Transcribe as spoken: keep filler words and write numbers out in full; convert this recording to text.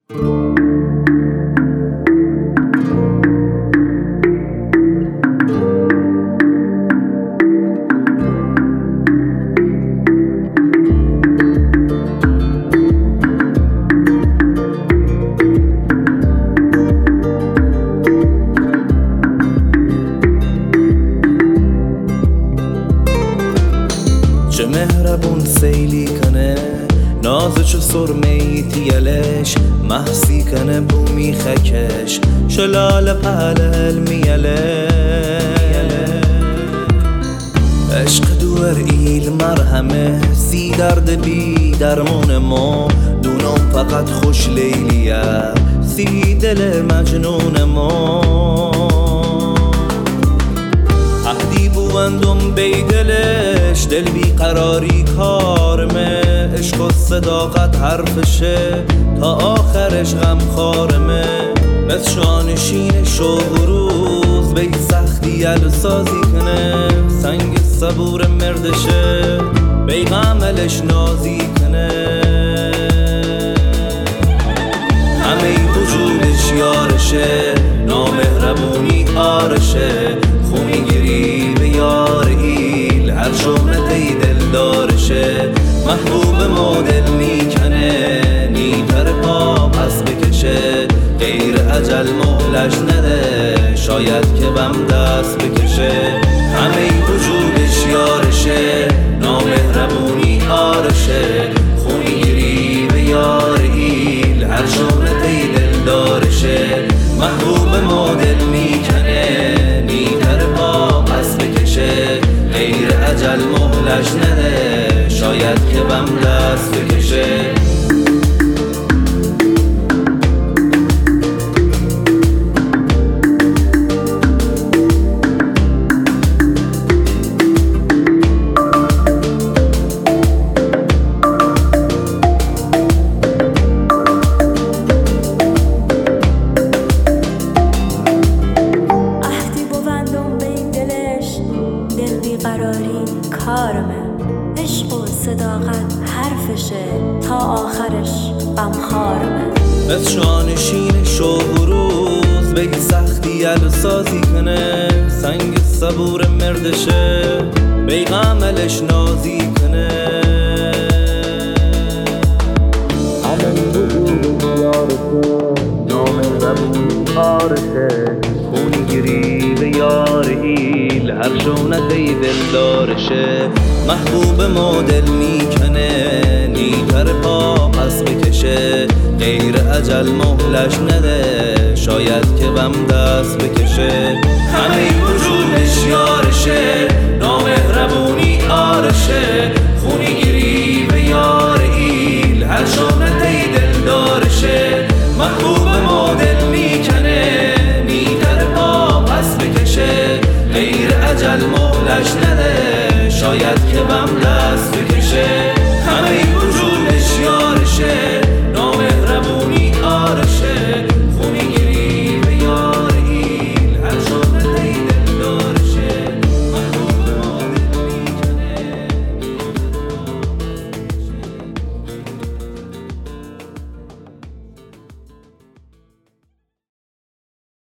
چه مهربون سیلی کنه نازه چه سرمهی تیلش محسی کنه بومی خکش شلال پهل میله عشق دور ایل مرهمه سی درد بی درمون ما دونم فقط خوش لیلیه سی دل مجنون ما عهدی بوندم بی دلش دل بی قراری کارمه عشق و صداقت حرفشه تا آخرش غم خارمه مثل شانشین شب و روز بی سختی السازی کنه سنگ صبور مردشه بی غملش نازی کنه همه وجودش یارشه نامهربونی آرشه خونی گیری به یار ایل هر شهرتی دل دارشه محبوب مدل میکنه نیتر پا پس بکشه غیر اجل مهلش نده شاید که بم دست بکشه همه وجودش یارشه نامهربونی آرشه خونی گیری به یار ایل هر شهرتی دل دارشه محبوب مدل میکنه نیتر پا پس بکشه غیر اجل مهلش نده شاید که بم دست بکشه قراری کارمه عشق و صداقت حرفشه تا آخرش غمخوارمه مثل شانشین شب و روز بی سختی السازی کنه سنگ صبور مردشه بی غملش نازی کنه همه وجود یارشه نامهربونی آرشه خونی گیری به یار ایل هر شونتی دل دارشه محبوب مدل میکنه نیتر پا پس بکشه غیر اجل مهلش نده شاید که بم دست بکشه همه وجودش یارشه نامهربونی آرشه خونی گیری به یار ایل هر شونتی دل دارشه محبوب مدل میکنه نیتر پا پس بکشه غیر اجل مهلش نده شاید که بم دست بکشه